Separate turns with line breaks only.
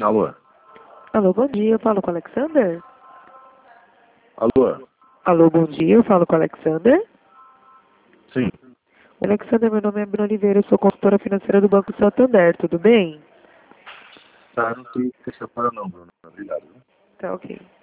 Alô?
Alô, bom dia, eu falo com o Alexander?
Alô?
Alô, bom dia, eu falo com o Alexander?
Sim.
Alexander, meu nome é Bruno Oliveira, eu sou consultora financeira do Banco Santander, tudo bem?
Tá, não tem que separar não, Bruno. Obrigado.
Tá, ok.